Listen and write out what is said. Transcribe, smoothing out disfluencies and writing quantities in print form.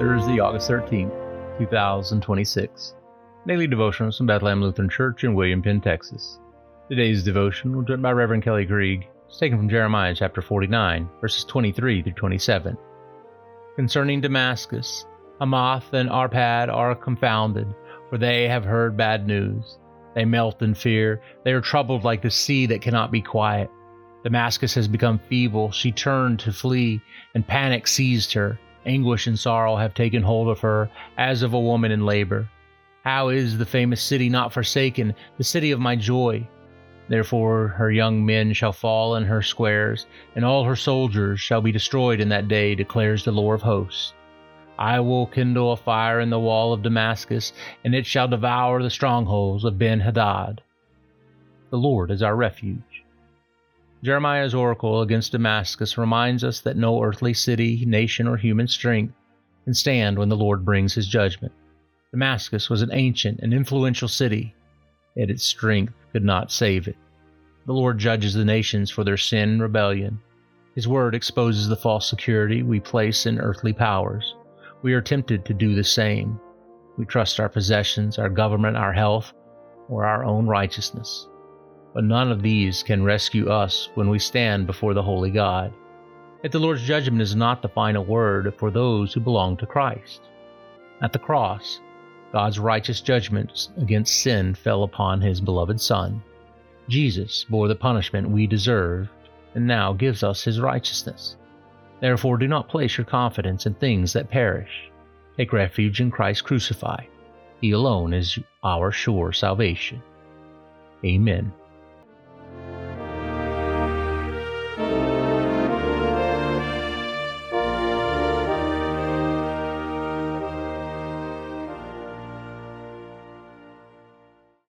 Thursday, August 13th, 2026. Daily Devotionals from Bethlehem Lutheran Church in William Penn, Texas. Today's devotion was written by Reverend Kelly Krieg. It's taken from Jeremiah chapter 49, verses 23 through 27. Concerning Damascus, Hamath and Arpad are confounded, for they have heard bad news. They melt in fear. They are troubled like the sea that cannot be quiet. Damascus has become feeble. She turned to flee, and panic seized her. Anguish and sorrow have taken hold of her, as of a woman in labor. How is the famous city not forsaken, the city of my joy? Therefore her young men shall fall in her squares, and all her soldiers shall be destroyed in that day, declares the Lord of hosts. I will kindle a fire in the wall of Damascus, and it shall devour the strongholds of Ben-Hadad. The Lord is our refuge. Jeremiah's oracle against Damascus reminds us that no earthly city, nation, or human strength can stand when the Lord brings his judgment. Damascus was an ancient and influential city, yet its strength could not save it. The Lord judges the nations for their sin and rebellion. His word exposes the false security we place in earthly powers. We are tempted to do the same. We trust our possessions, our government, our health, or our own righteousness. But none of these can rescue us when we stand before the holy God. Yet the Lord's judgment is not the final word for those who belong to Christ. At the cross, God's righteous judgments against sin fell upon his beloved Son. Jesus bore the punishment we deserved and now gives us his righteousness. Therefore, do not place your confidence in things that perish. Take refuge in Christ crucified. He alone is our sure salvation. Amen.